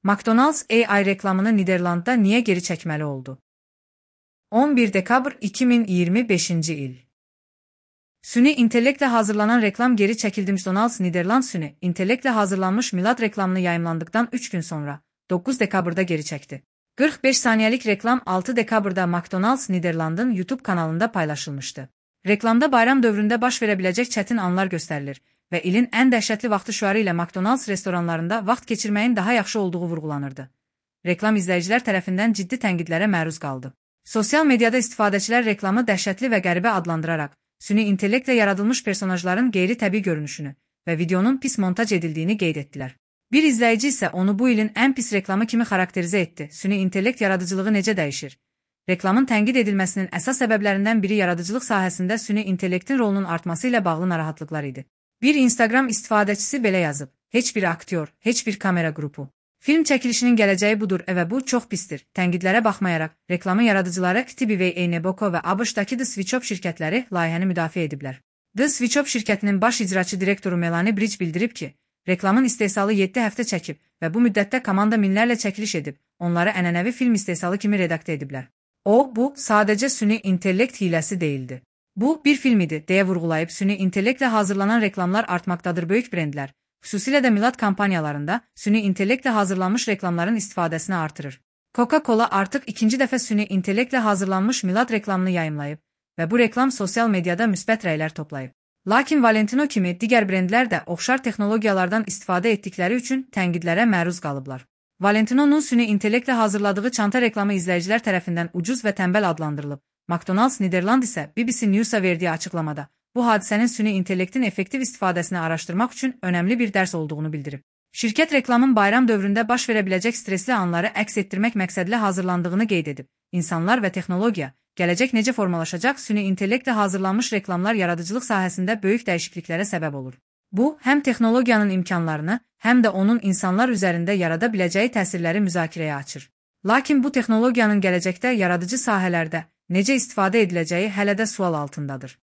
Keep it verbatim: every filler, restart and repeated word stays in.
McDonald's A I reklamını Niderlandda niye geri çekmeli oldu? on bir dekabr iki min iyirmi beşinci il. Süni intellektle hazırlanan reklam geri çekildi. McDonald's Niderland süni intellektle hazırlanmış Milad reklamını yayımlandıktan üç gün sonra dokuz dekabrda geri çekti. kırk beş saniyelik reklam altı dekabrda McDonald's Niderland'ın YouTube kanalında paylaşılmıştı. Reklamda bayram dövründe baş verebilecek çetin anlar gösterilir ve ilin en dehşetli vakti şuarı ile McDonald's restoranlarında vaxt geçirmeyin daha yaxşı olduğu vurgulanırdı. Reklam izleyiciler tərəfindən ciddi tənqidlərə məruz qaldı. Sosyal medyada istifadəçilər reklamı dəhşətli və qəribə adlandırarak, süni intellektle yaradılmış personajların qeyri-təbii görünüşünü və videonun pis montaj edildiyini qeyd etdilər. Bir izleyici ise onu bu ilin en pis reklamı kimi xarakterize etti. Süni intellekt yaradıcılığı necə dəyişir? Reklamın tənqid edilməsinin əsas səbəblərindən biri yaradıcılıq sahəsində süni intellektin rolunun artması ilə bağlı narahatlıqlar idi. Bir Instagram istifadəçisi belə yazıb: heç bir aktyor, heç bir kamera qrupu. Film çəkilişinin gələcəyi budur və bu çox pistir. Tənqidlərə baxmayaraq, reklamın yaradıcıları T B V Eineboko və ABŞ-dakı The Switch Up şirkətləri layihəni müdafiə ediblər. The Switch Up şirkətinin baş icraçı direktoru Melanie Bridge bildirib ki, reklamın istehsalı yeddi həftə çəkib və bu müddətdə komanda minlərlə çəkiliş edib, onları ənənəvi film istehsalı kimi redaktə ediblər. O, bu sadəcə süni intellekt hiləsi değildi. Bu, bir film idi, deyə vurğulayıb süni intellektle hazırlanan reklamlar artmaqdadır. Böyük brendlər, xüsusilə də Milad kampanyalarında süni intellektle hazırlanmış reklamların istifadəsini artırır. Coca-Cola artıq ikinci dəfə süni intellektle hazırlanmış Milad reklamını yayımlayıb və bu reklam sosial medyada müsbət rəylər toplayıb. Lakin Valentino kimi digər brendlər də oxşar texnologiyalardan istifadə etdikləri üçün tənqidlərə məruz qalıblar. Valentino'nun süni intellektle hazırladığı çanta reklamı izleyiciler tərəfindən ucuz və tənbəl adlandırılıb. McDonald's Niderland isə B B C News'a verdiyi açıqlamada bu hadisənin süni intellektin effektiv istifadəsini araşdırmaq üçün önəmli bir dərs olduğunu bildirib. Şirkət reklamın bayram dövründə baş verə biləcək stresli anları əks etdirmək məqsədlə hazırlandığını qeyd edib. İnsanlar və texnologiya, gələcək necə formalaşacaq? Süni intellektle hazırlanmış reklamlar yaradıcılıq sahəsində böyük dəyişikliklərə səbəb olur. Bu, həm texnologiyanın imkanlarını, həm də onun insanlar üzərində yarada biləcəyi təsirləri müzakirəyə açır. Lakin bu texnologiyanın gələcəkdə yaradıcı sahələrdə necə istifadə ediləcəyi hələ də sual altındadır.